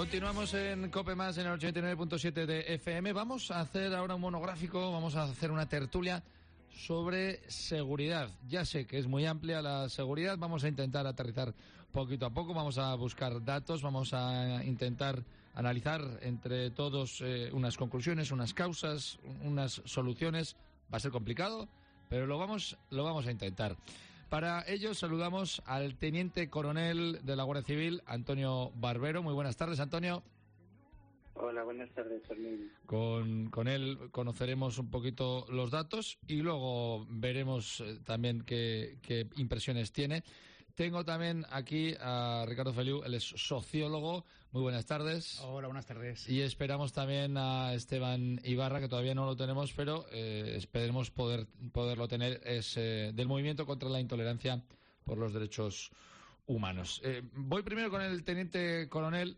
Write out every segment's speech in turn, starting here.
Continuamos en COPE Más en el 89.7 de FM. Vamos a hacer ahora un monográfico, vamos a hacer una tertulia sobre seguridad. Ya sé que es muy amplia la seguridad, vamos a intentar aterrizar poquito a poco, vamos a buscar datos, vamos a intentar analizar entre todos unas conclusiones, unas causas, unas soluciones. Va a ser complicado, pero lo vamos a intentar. Para ello saludamos al teniente coronel de la Guardia Civil, Antonio Barbero. Muy buenas tardes, Antonio. Hola, buenas tardes, Fermín. Con él conoceremos un poquito los datos y luego veremos también qué impresiones tiene. Tengo también aquí a Ricardo Feliu, él es sociólogo. Muy buenas tardes. Hola, buenas tardes. Y esperamos también a Esteban Ibarra, que todavía no lo tenemos, pero esperemos poderlo tener. Es del Movimiento contra la Intolerancia por los Derechos Humanos. Voy primero con el teniente coronel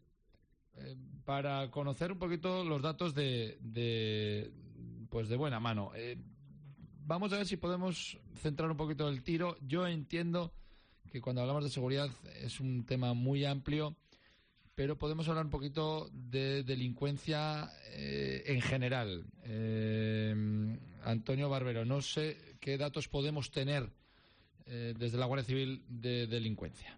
para conocer un poquito los datos de buena mano. Vamos a ver si podemos centrar un poquito el tiro. Yo entiendo que cuando hablamos de seguridad es un tema muy amplio, pero podemos hablar un poquito de delincuencia en general. Antonio Barbero, no sé qué datos podemos tener desde la Guardia Civil de delincuencia.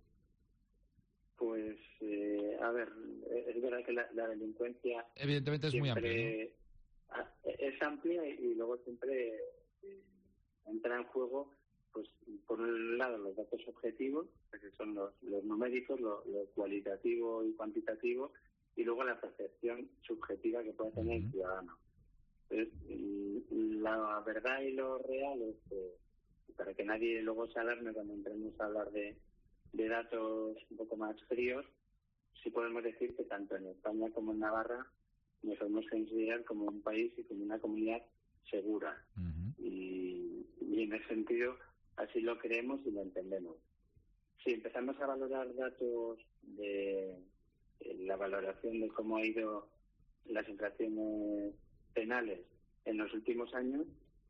Pues, a ver, es verdad que la delincuencia evidentemente es muy amplia, ¿no? Es amplia y luego siempre entra en juego, pues por un lado los datos objetivos, que son los numéricos, lo cualitativo y cuantitativo, y luego la percepción subjetiva que puede tener el ciudadano. Entonces, la verdad y lo real es que, para que nadie luego se alarme cuando entremos a hablar de datos un poco más fríos, sí podemos decir que tanto en España como en Navarra nos podemos considerar como un país y como una comunidad segura. Y en ese sentido así lo creemos y lo entendemos. Si empezamos a valorar datos de la valoración de cómo ha ido las infracciones penales en los últimos años,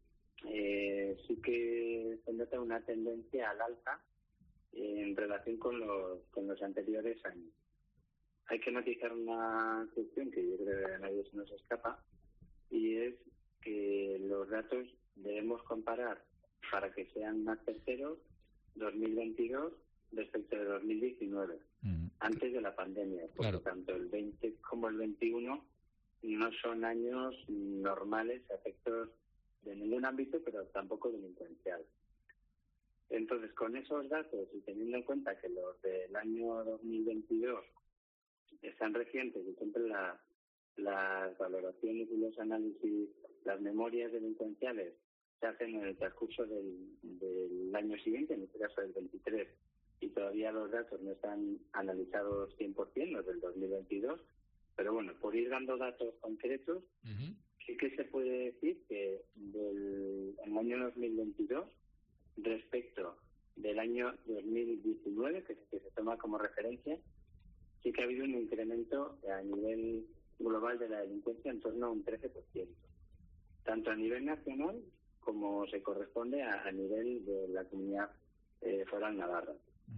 sí que se nota una tendencia al alza en relación con los anteriores años. Hay que matizar una cuestión que yo creo que a nadie se nos escapa, y es que los datos debemos comparar, para que sean más certeros, 2022 respecto de 2019, antes de la pandemia, porque claro, tanto el 20 como el 21 no son años normales a efectos de ningún ámbito, pero tampoco delincuencial. Entonces, con esos datos y teniendo en cuenta que los del año 2022 están recientes y siempre las valoraciones y los análisis, las memorias delincuenciales se hacen en el transcurso del año siguiente, en este caso del 23, y todavía los datos no están analizados 100%, los del 2022, pero bueno, por ir dando datos concretos, sí que se puede decir que en el año 2022, respecto del año 2019, que se toma como referencia, sí que ha habido un incremento a nivel global de la delincuencia en torno a un 13%, tanto a nivel nacional como se corresponde a nivel de la comunidad foral navarra.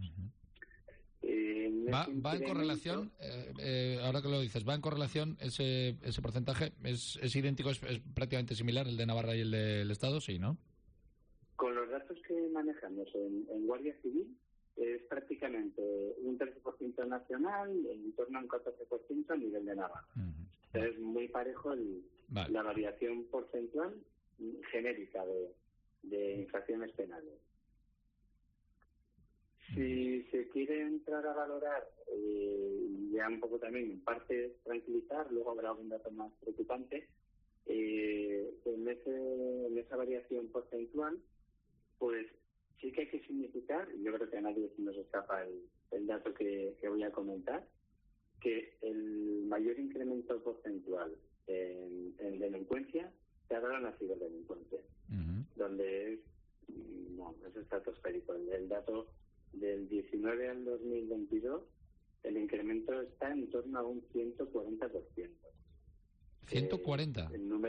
Va en correlación, ahora que lo dices, va en correlación ese porcentaje, es idéntico, es prácticamente similar el de Navarra y el del Estado, sí, ¿no? Con los datos que manejamos en Guardia Civil, es prácticamente un 13% nacional, en torno a un 14% a nivel de Navarra. Es muy parejo la variación porcentual genérica de infracciones penales. Si se quiere entrar a valorar, ya un poco también, en parte tranquilizar, luego habrá algún dato más preocupante, en esa variación porcentual, pues sí que hay que significar, y yo creo que a nadie se nos escapa el dato que voy a comentar, que el mayor incremento porcentual en delincuencia se ha dado en la ciberdelincuencia, donde es estratosférico. El dato del 19 al 2022, el incremento está en torno a un 140%. ¿140?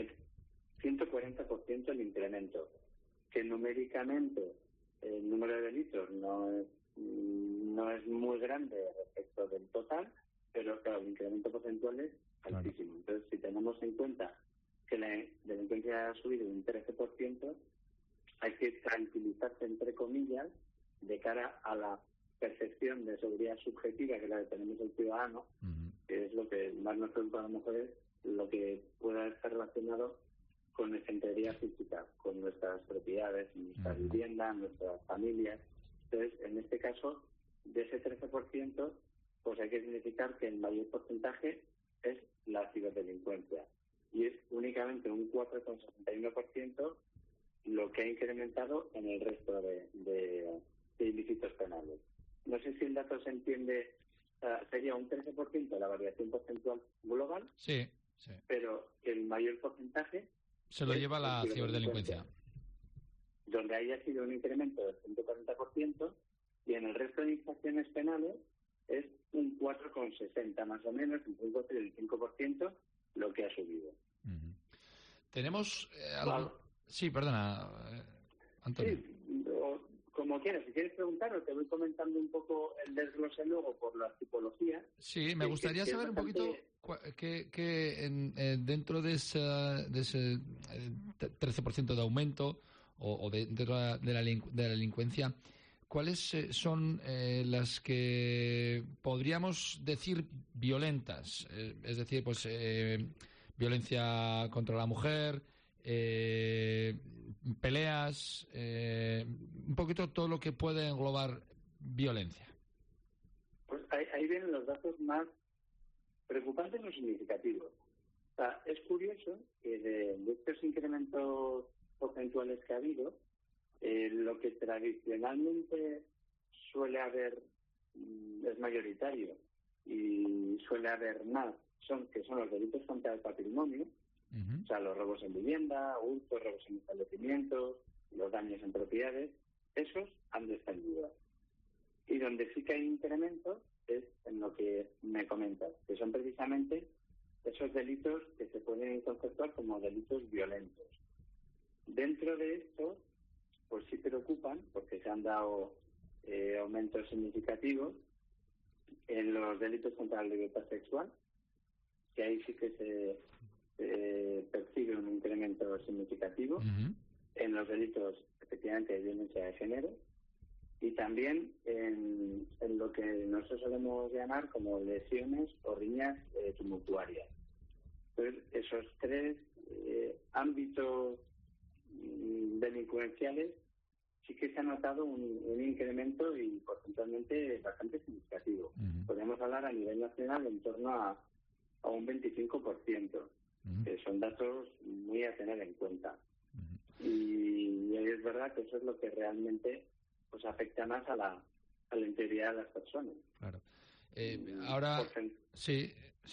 140% el incremento, que numéricamente el número de delitos no es muy grande respecto del total, pero pero claro, el incremento porcentual es altísimo. Entonces, si tenemos en cuenta que la delincuencia ha subido un 13%, hay que tranquilizarse, entre comillas, de cara a la percepción de seguridad subjetiva que la que tenemos el ciudadano, que es lo que más nos preocupa a las mujeres, lo que pueda estar relacionado con nuestra integridad física, con nuestras propiedades, nuestra vivienda, nuestras familias. Entonces, en este caso, de ese 13%, pues hay que significar que el mayor porcentaje es la ciberdelincuencia. Y es únicamente un 4,61% lo que ha incrementado en el resto de ilícitos penales. No sé si el dato se entiende, sería un 13% la variación porcentual global, sí. Pero el mayor porcentaje se lo lleva la ciberdelincuencia. Donde haya sido un incremento del 140%, y en el resto de infracciones penales es un 4,60 más o menos, un 5% lo que ha subido. Tenemos algo... Sí, perdona, Antonio. Sí, como quieras, si quieres preguntar, o te voy comentando un poco el desglose luego por las tipologías. Sí, me gustaría saber un poquito que dentro de ese 13% de aumento o dentro de la delincuencia, ¿cuáles son las que podríamos decir violentas? Es decir, pues violencia contra la mujer, peleas, un poquito todo lo que puede englobar violencia. Pues ahí vienen los datos más preocupantes o significativos. O sea, es curioso que de estos incrementos porcentuales que ha habido, lo que tradicionalmente suele haber es mayoritario y suele haber más, son los delitos contra el patrimonio. O sea, los robos en vivienda, hurtos, robos en establecimientos, los daños en propiedades, esos han descendido. Y donde sí que hay incremento es en lo que me comentas, que son precisamente esos delitos que se pueden conceptuar como delitos violentos. Dentro de esto, pues sí preocupan, porque se han dado aumentos significativos en los delitos contra la libertad sexual, que ahí sí que se percibe un incremento significativo, en los delitos efectivamente de violencia de género, y también en lo que nosotros solemos llamar como lesiones o riñas tumultuarias. Entonces, esos tres ámbitos delincuenciales sí que se ha notado un incremento y porcentualmente bastante significativo. Podemos hablar a nivel nacional en torno a un 25%. Son datos muy a tener en cuenta. Y es verdad que eso es lo que realmente pues afecta más a la integridad de las personas. Claro. Ahora, sí.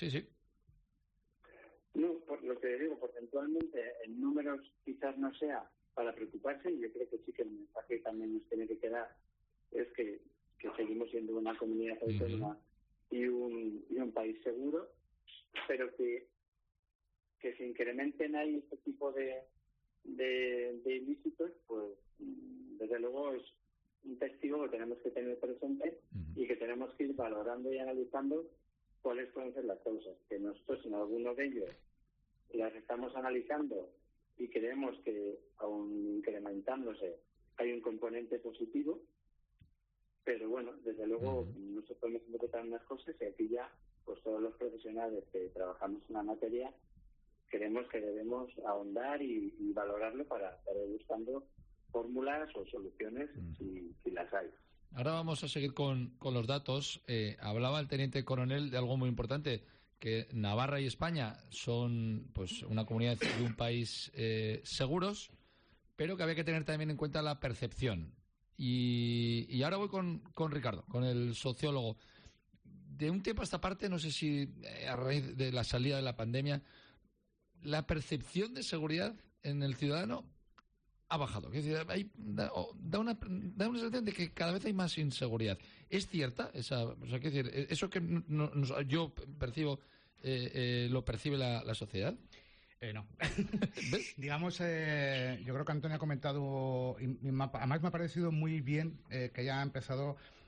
No, por lo que digo, porcentualmente en números quizás no sea para preocuparse, y yo creo que sí que el mensaje también nos tiene que quedar es que seguimos siendo una comunidad autónoma y un país seguro, pero que se incrementen ahí este tipo de ilícitos, pues desde luego es un testigo que tenemos que tener presente y que tenemos que ir valorando y analizando cuáles pueden ser las causas. Que nosotros en alguno de ellos las estamos analizando y creemos que aun incrementándose hay un componente positivo, pero bueno, desde luego nosotros podemos interpretar unas cosas y aquí ya pues todos los profesionales que trabajamos en la materia creemos que debemos ahondar y valorarlo para ir buscando fórmulas o soluciones si las hay. Ahora vamos a seguir con los datos. Hablaba el teniente coronel de algo muy importante, que Navarra y España son pues una comunidad y un país seguros, pero que había que tener también en cuenta la percepción. Y ahora voy con Ricardo, con el sociólogo. De un tiempo a esta parte, no sé si a raíz de la salida de la pandemia, la percepción de seguridad en el ciudadano ha bajado. Es decir, da una sensación de que cada vez hay más inseguridad. ¿Es cierta esa? O sea, decir, eso que yo percibo, ¿lo percibe la sociedad? No. Digamos, yo creo que Antonio ha comentado, y además me ha parecido muy bien que haya empezado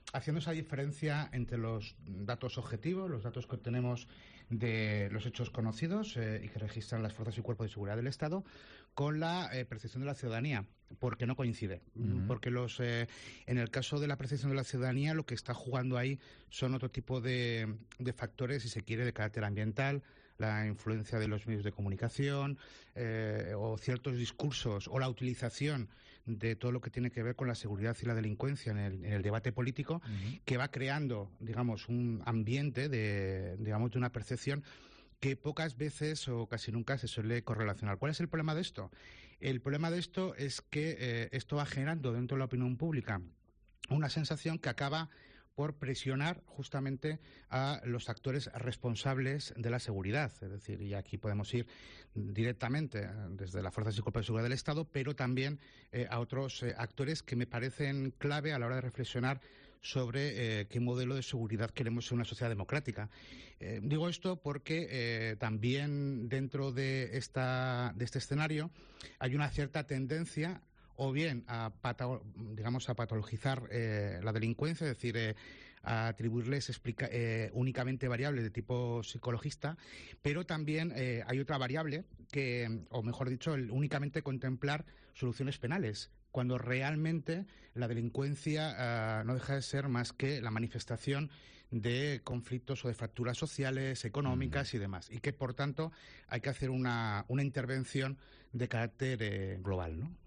haciendo esa diferencia entre los datos objetivos, los datos que obtenemos de los hechos conocidos y que registran las fuerzas y cuerpos de seguridad del Estado, con la percepción de la ciudadanía, porque no coincide. Porque en el caso de la percepción de la ciudadanía, lo que está jugando ahí son otro tipo de factores, si se quiere, de carácter ambiental, la influencia de los medios de comunicación o ciertos discursos o la utilización de todo lo que tiene que ver con la seguridad y la delincuencia en el debate político, que va creando, digamos, un ambiente de una percepción que pocas veces o casi nunca se suele correlacionar. ¿Cuál es el problema de esto? El problema de esto es que esto va generando dentro de la opinión pública una sensación que acaba por presionar justamente a los actores responsables de la seguridad. Es decir, y aquí podemos ir directamente desde las fuerzas y cuerpos de seguridad del Estado, pero también a otros actores que me parecen clave a la hora de reflexionar sobre qué modelo de seguridad queremos en una sociedad democrática. Digo esto porque también dentro de este escenario hay una cierta tendencia o bien a patologizar la delincuencia, es decir, a atribuirles únicamente variables de tipo psicologista, pero también hay otra variable o mejor dicho, únicamente contemplar soluciones penales, cuando realmente la delincuencia no deja de ser más que la manifestación de conflictos o de fracturas sociales, económicas y demás, y que por tanto hay que hacer una intervención de carácter global, ¿no?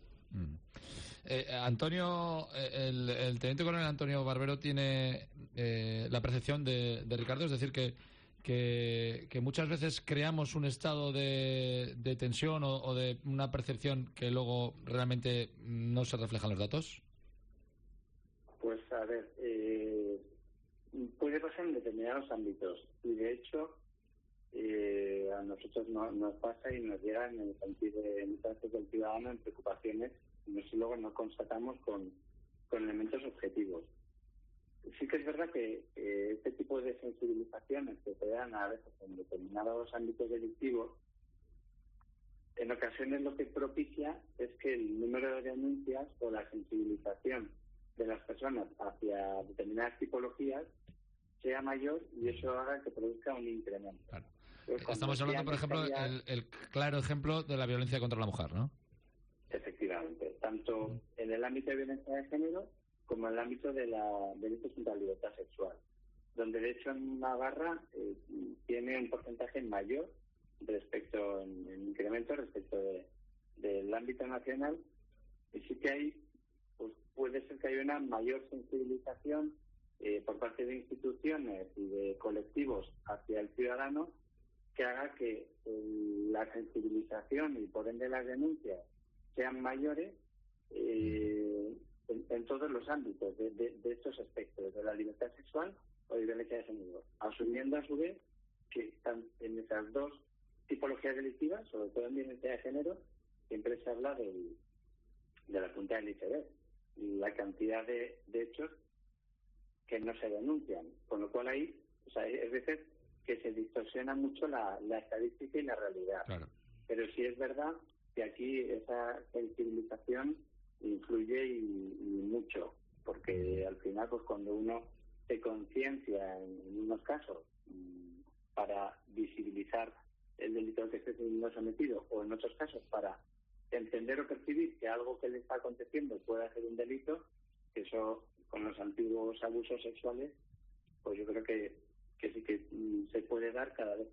Antonio, el teniente coronel Antonio Barbero tiene la percepción de Ricardo, es decir, que muchas veces creamos un estado de tensión o de una percepción que luego realmente no se refleja en los datos. Pues a ver, puede pasar en determinados ámbitos y de hecho a nosotros nos pasa y nos llega en el sentido del ciudadano en preocupaciones y luego nos constatamos con elementos objetivos. Sí que es verdad que este tipo de sensibilizaciones que se dan a veces en determinados ámbitos delictivos, en ocasiones lo que propicia es que el número de denuncias o la sensibilización de las personas hacia determinadas tipologías sea mayor y eso haga que produzca un incremento. Claro. Estamos hablando, por ejemplo, el claro ejemplo de la violencia contra la mujer, ¿no? Efectivamente, tanto en el ámbito de violencia de género como en el ámbito de delitos contra la libertad sexual, donde de hecho en Navarra tiene un porcentaje mayor en incremento respecto del ámbito nacional, y sí que hay, pues puede ser que haya una mayor sensibilización por parte de instituciones y de colectivos hacia el ciudadano, que haga que la sensibilización y por ende las denuncias sean mayores en todos los ámbitos de estos aspectos, de la libertad sexual o de violencia de género, asumiendo a su vez que están en esas dos tipologías delictivas, sobre todo en violencia de género, siempre se habla de la punta del iceberg, la cantidad de hechos que no se denuncian, con lo cual ahí, es veces que se distorsiona mucho la estadística y la realidad. Claro. Pero sí es verdad que aquí esa sensibilización influye y mucho, porque al final, pues cuando uno se conciencia en unos casos para visibilizar el delito al que esté siendo sometido, o en otros casos para entender o percibir que algo que le está aconteciendo puede ser un delito, que eso con los antiguos abusos sexuales, pues yo creo que sí que se puede dar cada vez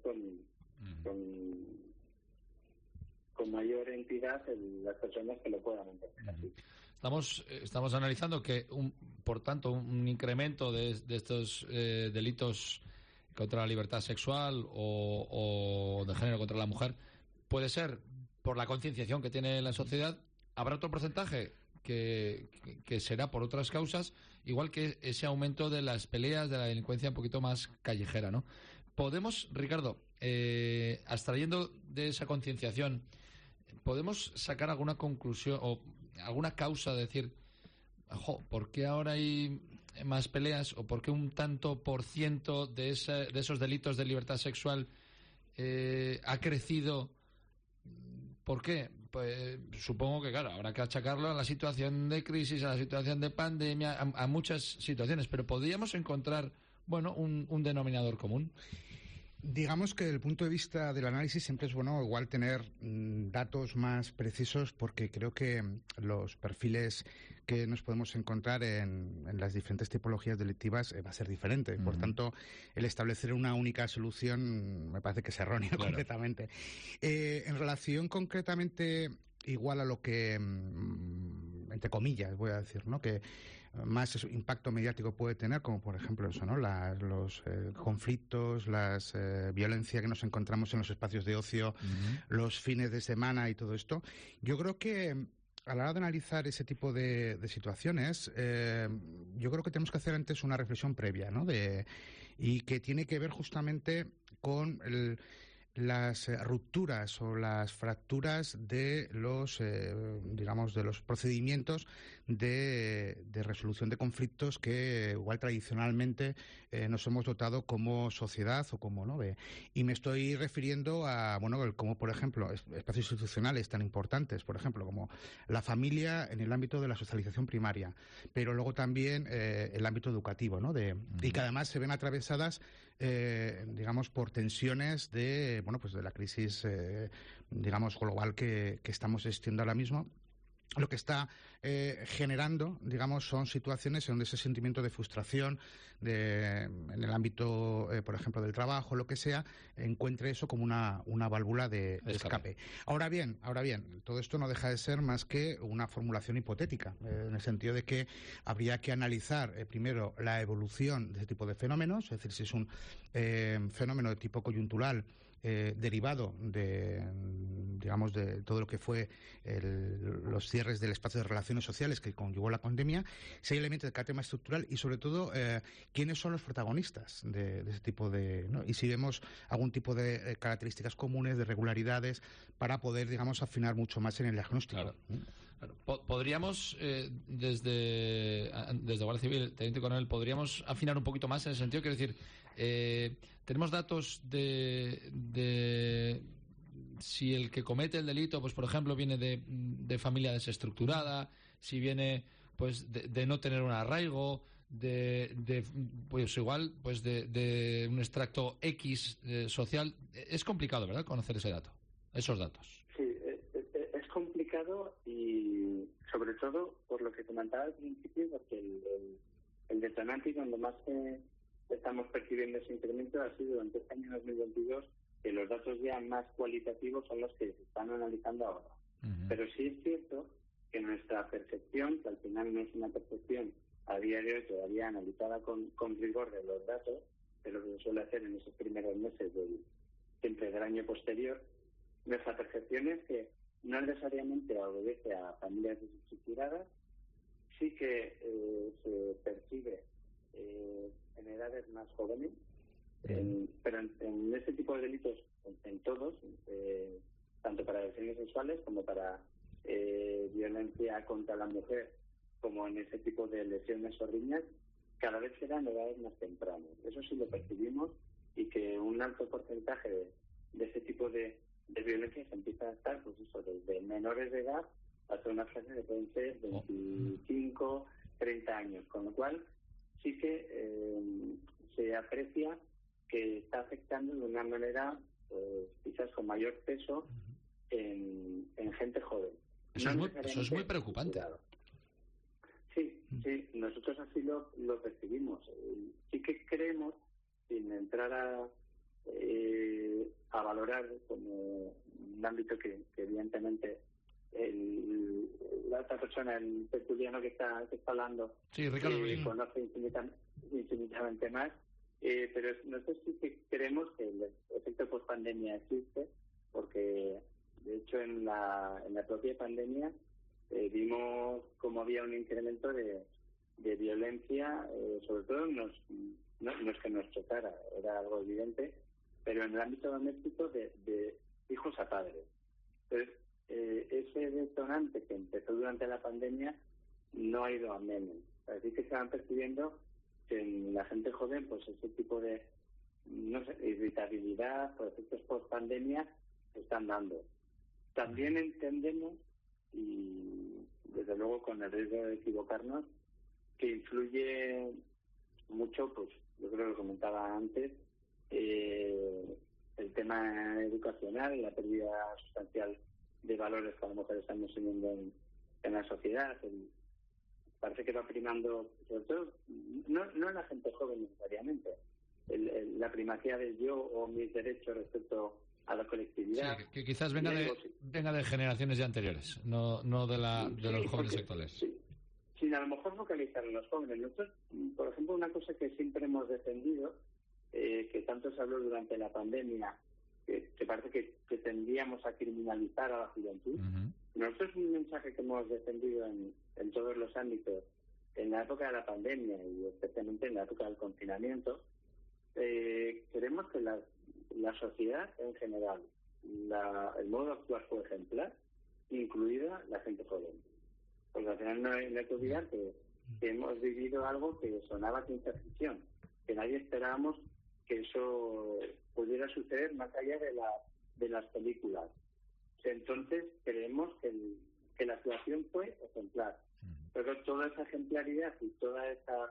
con mayor entidad las personas que lo puedan entender así. Estamos analizando que, por tanto, un incremento de estos delitos contra la libertad sexual o de género contra la mujer puede ser por la concienciación que tiene la sociedad. Habrá otro porcentaje que será por otras causas, igual que ese aumento de las peleas, de la delincuencia un poquito más callejera, ¿no? Podemos, Ricardo, abstrayendo de esa concienciación, ¿podemos sacar alguna conclusión o alguna causa de decir, ¿por qué ahora hay más peleas o por qué un tanto por ciento de esos delitos de libertad sexual ha crecido? ¿Por qué? pues supongo que, claro, habrá que achacarlo a la situación de crisis, a la situación de pandemia, a muchas situaciones, pero podríamos encontrar, bueno, un denominador común. Digamos que desde el punto de vista del análisis siempre es bueno igual tener datos más precisos, porque creo que los perfiles que nos podemos encontrar en las diferentes tipologías delictivas va a ser diferente. Por tanto, el establecer una única solución me parece que es erróneo completamente. En relación concretamente igual a lo que, entre comillas, voy a decir, ¿no?, que más impacto mediático puede tener, como por ejemplo eso, ¿no?, los conflictos, las violencia que nos encontramos en los espacios de ocio, los fines de semana y todo esto. Yo creo que a la hora de analizar ese tipo de situaciones, yo creo que tenemos que hacer antes una reflexión previa, ¿no?, y que tiene que ver justamente con las rupturas o las fracturas de los, digamos, de los procedimientos de resolución de conflictos que igual tradicionalmente nos hemos dotado como sociedad o como, ¿no?, y me estoy refiriendo a, bueno, como por ejemplo espacios institucionales tan importantes, por ejemplo, como la familia en el ámbito de la socialización primaria, pero luego también el ámbito educativo, ¿no?, y que además se ven atravesadas digamos, por tensiones de, bueno, pues de la crisis, digamos, global que estamos existiendo ahora mismo. Lo que está generando, digamos, son situaciones en donde ese sentimiento de frustración en el ámbito, por ejemplo, del trabajo, lo que sea, encuentre eso como una válvula de escape. Ahora bien, todo esto no deja de ser más que una formulación hipotética, en el sentido de que habría que analizar primero la evolución de este tipo de fenómenos, es decir, si es un fenómeno de tipo coyuntural, derivado de, digamos, de todo lo que fue los cierres del espacio de relaciones sociales que conllevó la pandemia, si hay elementos de carácter más estructural y, sobre todo, quiénes son los protagonistas de ese tipo de, ¿no?, y si vemos algún tipo de características comunes, de regularidades, para poder, digamos, afinar mucho más en el diagnóstico. Claro. Podríamos, desde Guardia Civil, Teniente Coronel, podríamos afinar un poquito más en el sentido, quiero decir, tenemos datos de si el que comete el delito, pues por ejemplo, viene de familia desestructurada, si viene pues de no tener un arraigo, pues igual, pues de un extracto X social. Es complicado, ¿verdad?, conocer esos datos. Sí, es complicado, y sobre todo por lo que comentaba al principio, porque el detonante y donde más estamos percibiendo ese incremento ha sido durante este año 2022, que los datos ya más cualitativos son los que se están analizando ahora. Pero sí es cierto que nuestra percepción, que al final no es una percepción a día de hoy todavía analizada con rigor de los datos, de lo que se suele hacer en esos primeros meses siempre del año posterior, nuestra percepción es que no necesariamente obedece a familias desestructuradas, sí que se percibe en edades más jóvenes, pero en este tipo de delitos, en todos, tanto para agresiones sexuales como para violencia contra la mujer, como en ese tipo de lesiones o riñas, cada vez se dan edades más tempranas. Eso sí lo percibimos, y que un alto porcentaje de ese tipo de violencia se empieza a estar, pues eso, desde menores de edad hasta una frase que pueden ser 25, 30 años, con lo cual sí que se aprecia que está afectando de una manera quizás con mayor peso en gente joven. Eso es muy preocupante. Sí, nosotros así lo percibimos. Sí que creemos, sin entrar a valorar como un ámbito que evidentemente la otra persona, el tertuliano que está hablando, Ricardo, conoce infinitamente más, pero nosotros sí que creemos que el efecto post-pandemia existe, porque de hecho en la propia pandemia vimos como había un incremento de violencia, sobre todo no es que nos chocara, era algo evidente, pero en el ámbito doméstico de hijos a padres. Entonces, ese detonante que empezó durante la pandemia no ha ido a menos. Así que se van percibiendo que en la gente joven, pues ese tipo de irritabilidad por efectos post pandemia se están dando. También entendemos, y desde luego con el riesgo de equivocarnos, que influye mucho, pues yo creo que lo comentaba antes, el tema educacional, la pérdida sustancial de valores que a lo mejor estamos teniendo en la sociedad. Parece que va primando, sobre todo, no en la gente joven necesariamente, la primacía del yo o mis derechos respecto a la colectividad. Sí, que quizás venga de generaciones ya anteriores, no de los jóvenes actuales. Sí, sin a lo mejor focalizar en los jóvenes. Nosotros, por ejemplo, una cosa que siempre hemos defendido, que tanto se habló durante la pandemia, que parece que tendríamos a criminalizar a la juventud. Uh-huh. Nosotros, un mensaje que hemos defendido en todos los ámbitos, en la época de la pandemia y especialmente en la época del confinamiento, queremos que la sociedad en general, el modo de actuar fue ejemplar, incluida la gente joven. Porque al final no hay que olvidar que hemos vivido algo que sonaba ciencia ficción, que nadie esperábamos que eso pudiera suceder más allá de las películas. Entonces creemos que la actuación fue ejemplar, pero toda esa ejemplaridad y toda esa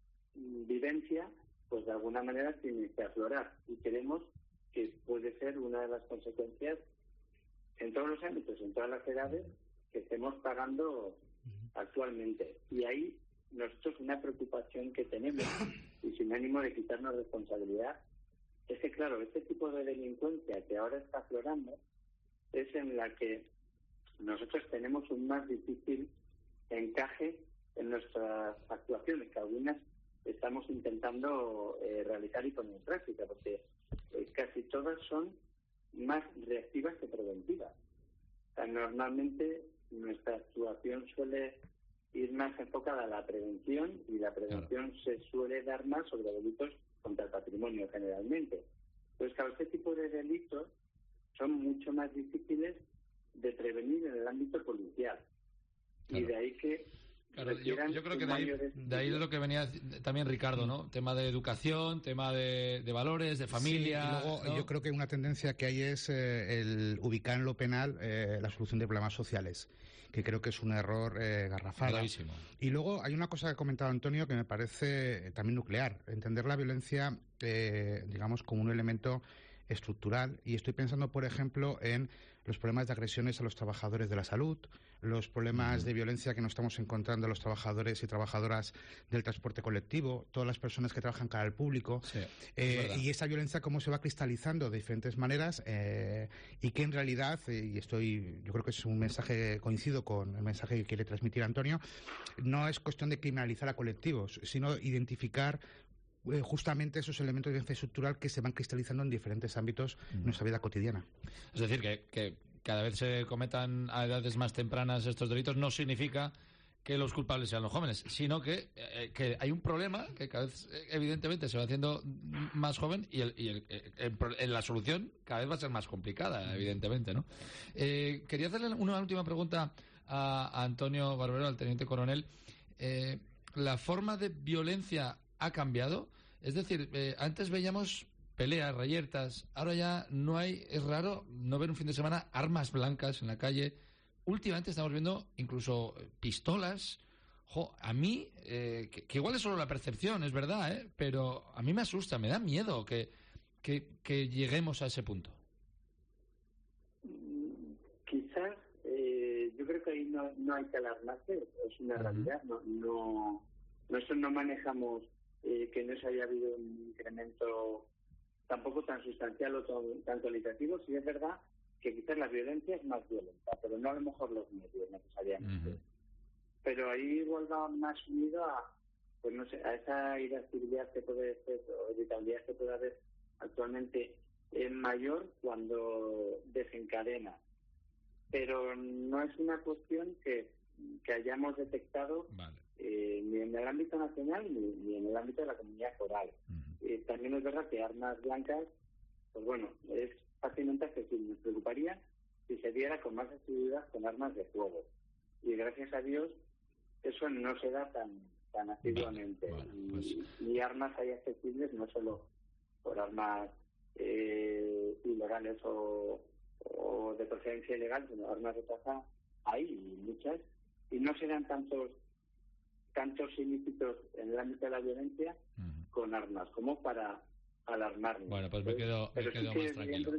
vivencia, pues de alguna manera tiene que aflorar, y creemos que puede ser una de las consecuencias en todos los ámbitos, en todas las edades, que estemos pagando actualmente. Y ahí nosotros una preocupación que tenemos, y sin ánimo de quitarnos responsabilidad, es que claro, este tipo de delincuencia que ahora está aflorando es en la que nosotros tenemos un más difícil encaje en nuestras actuaciones, que algunas estamos intentando realizar y poner en práctica, porque casi todas son más reactivas que preventivas. O sea, normalmente nuestra actuación suele ir más enfocada a la prevención, y la prevención se suele dar más sobre delitos contra el patrimonio generalmente. Entonces, claro, este tipo de delitos son mucho más difíciles de prevenir en el ámbito policial. Claro. Y de ahí que yo creo que de ahí de lo que venía también Ricardo, ¿no? Tema de educación, tema de valores, de familia. Sí, y luego ¿no? Yo creo que una tendencia que hay es el ubicar en lo penal la solución de problemas sociales, que creo que es un error garrafal. Gravísimo. Y luego hay una cosa que ha comentado Antonio que me parece también nuclear: entender la violencia, digamos, como un elemento estructural, y estoy pensando, por ejemplo, en los problemas de agresiones a los trabajadores de la salud, los problemas de violencia que nos estamos encontrando a los trabajadores y trabajadoras del transporte colectivo, todas las personas que trabajan cara al público, sí, y esa violencia cómo se va cristalizando de diferentes maneras, y que en realidad, yo creo que es un mensaje, coincido con el mensaje que quiere transmitir Antonio, no es cuestión de criminalizar a colectivos, sino identificar justamente esos elementos de violencia estructural que se van cristalizando en diferentes ámbitos de nuestra vida cotidiana. Es decir, que cada vez se cometan a edades más tempranas estos delitos no significa que los culpables sean los jóvenes, sino que hay un problema que cada vez evidentemente se va haciendo más joven, y la solución cada vez va a ser más complicada, evidentemente, ¿no? Quería hacerle una última pregunta a Antonio Barbero, al teniente coronel. ¿La forma de violencia ha cambiado? Es decir, antes veíamos peleas, reyertas, ahora ya no hay, es raro no ver un fin de semana armas blancas en la calle. Últimamente estamos viendo incluso pistolas. A mí, que igual es solo la percepción, es verdad, pero a mí me asusta, me da miedo que lleguemos a ese punto. Quizás, yo creo que ahí no hay que alarmarse, es una realidad, nosotros no manejamos que no se haya habido un incremento tampoco tan sustancial o tan cualitativo. Sí es verdad que quizás la violencia es más violenta, pero no a lo mejor los medios necesariamente. Pero ahí igual va más unido a, pues no sé, a esa irascibilidad que puede ser, o irritabilidad que puede haber actualmente en mayor cuando desencadena. Pero no es una cuestión que hayamos detectado ni en el ámbito nacional ni en el ámbito de la comunidad foral. También es verdad que armas blancas, pues bueno, es fácilmente accesible. Nos preocuparía si se diera con más asiduidad con armas de fuego. Y gracias a Dios eso no se da tan asiduamente. Y armas hay accesibles no solo por armas ilegales o o de procedencia ilegal, sino armas de caza hay muchas, y no serán tantos ilícitos en el ámbito de la violencia con armas como para alarmarnos. Bueno, pues me quedo sí más tranquilo.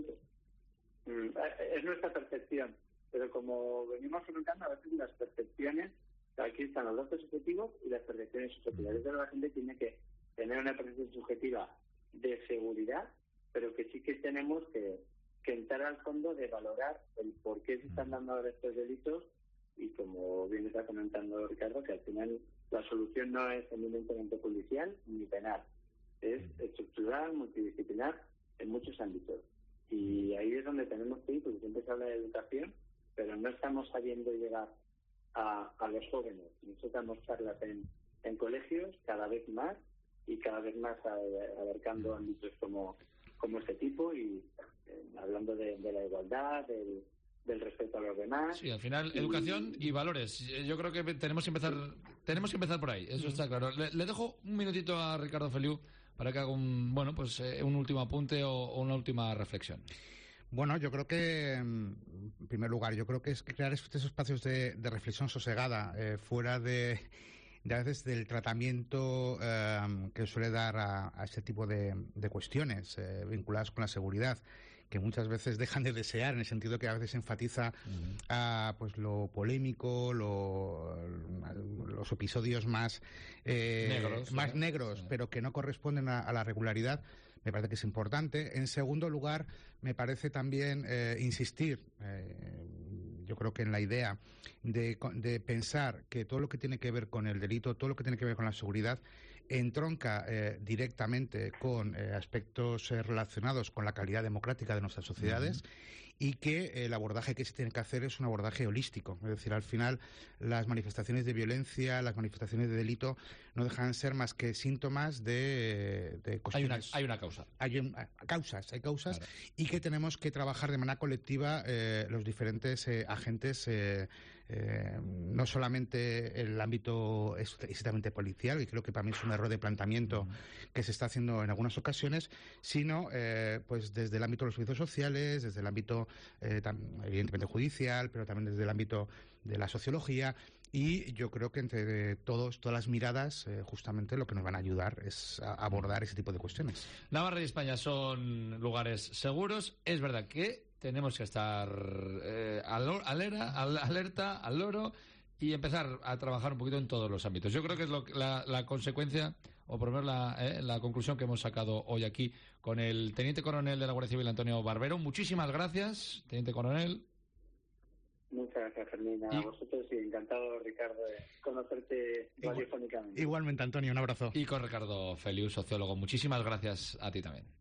Es nuestra percepción, pero como venimos comentando, a veces las percepciones, aquí están los datos subjetivos y las percepciones subjetivas. Es verdad, la gente tiene que tener una percepción subjetiva de seguridad, pero que sí que tenemos que entrar al fondo de valorar el por qué se están dando ahora estos delitos, y como bien está comentando Ricardo, que al final la solución no es eminentemente policial ni penal, es estructural, multidisciplinar en muchos ámbitos. Y ahí es donde tenemos que ir, porque siempre se habla de educación, pero no estamos sabiendo llegar a los jóvenes. Nosotros damos charlas en colegios cada vez más, y cada vez más abarcando ámbitos como este tipo, y hablando de la igualdad, del respeto a los demás. Sí, al final, educación y valores. Yo creo que tenemos que empezar por ahí, eso está claro. Le dejo un minutito a Ricardo Feliu para que haga un último apunte o una última reflexión. Bueno, yo creo que, en primer lugar, es crear estos espacios de reflexión sosegada, fuera de a veces del tratamiento que suele dar a este tipo de cuestiones vinculadas con la seguridad, que muchas veces dejan de desear, en el sentido que a veces enfatiza pues lo polémico, los episodios más negros, pero que no corresponden a la regularidad. Me parece que es importante. En segundo lugar, me parece también insistir, yo creo que en la idea de pensar que todo lo que tiene que ver con el delito, todo lo que tiene que ver con la seguridad, entronca directamente con aspectos relacionados con la calidad democrática de nuestras sociedades, y que el abordaje que se tiene que hacer es un abordaje holístico. Es decir, al final, las manifestaciones de violencia, las manifestaciones de delito, no dejan de ser más que síntomas de cuestiones. Hay una causa. Hay causas, claro. Y que tenemos que trabajar de manera colectiva los diferentes agentes, no solamente el ámbito estrictamente policial, y creo que para mí es un error de planteamiento que se está haciendo en algunas ocasiones, sino pues desde el ámbito de los servicios sociales, desde el ámbito evidentemente judicial, pero también desde el ámbito de la sociología. Y yo creo que entre todas las miradas, justamente lo que nos van a ayudar es a abordar ese tipo de cuestiones. Navarra y España son lugares seguros. Es verdad que tenemos que estar alerta, al loro, y empezar a trabajar un poquito en todos los ámbitos. Yo creo que es la consecuencia, o por lo menos la conclusión que hemos sacado hoy aquí con el Teniente Coronel de la Guardia Civil, Antonio Barbero. Muchísimas gracias, Teniente Coronel. Muchas gracias, Fermín, a vosotros, y encantado, Ricardo, de conocerte radiofónicamente. Igualmente, Antonio, un abrazo. Y con Ricardo Feliu, sociólogo. Muchísimas gracias a ti también.